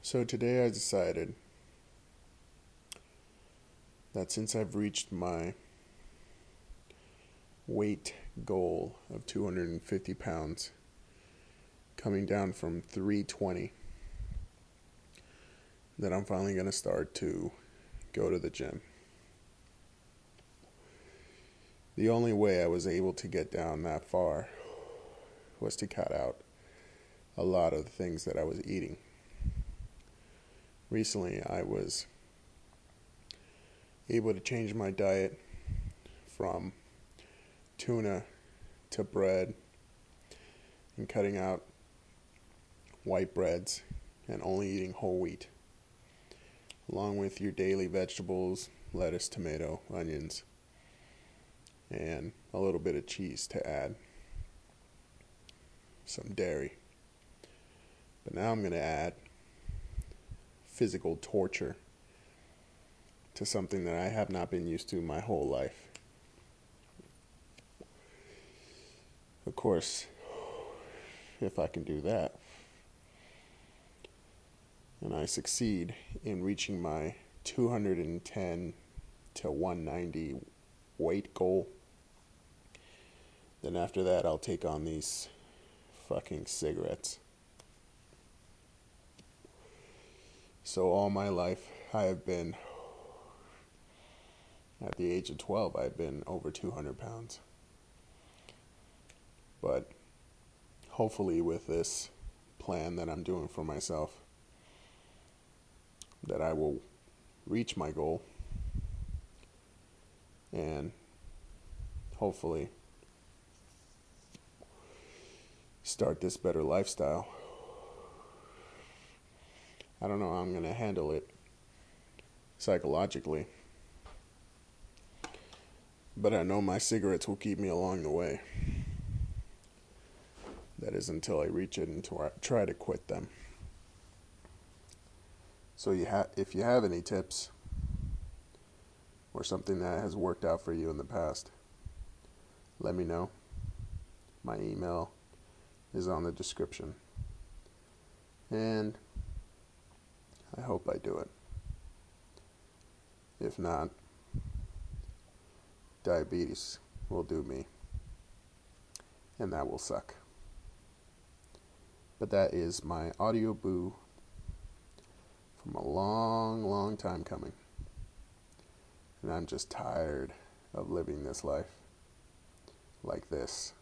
So today I decided that since I've reached my weight goal of 250 pounds, coming down from 320, that I'm finally going to start to go to the gym. The only way I was able to get down that far was to cut out a lot of the things that I was eating. Recently, I was able to change my diet from tuna to bread and cutting out white breads and only eating whole wheat, along with your daily vegetables, lettuce, tomato, onions, and a little bit of cheese to add, some dairy. But now I'm going to add physical torture to something that I have not been used to my whole life. Of course, if I can do that, and I succeed in reaching my 210 to 190 weight goal, then after that I'll take on these fucking cigarettes. So all my life I have been, at the age of 12, I've been over 200 pounds. But hopefully with this plan that I'm doing for myself, that I will reach my goal and hopefully start this better lifestyle. I don't know how I'm going to handle it psychologically, but I know my cigarettes will keep me along the way. That is until I reach it and try to quit them. So if you have any tips or something that has worked out for you in the past, let me know. My email is on the description. And I hope I do it. If not, diabetes will do me. And that will suck. But that is my audio boo from a long, long time coming. And I'm just tired of living this life like this.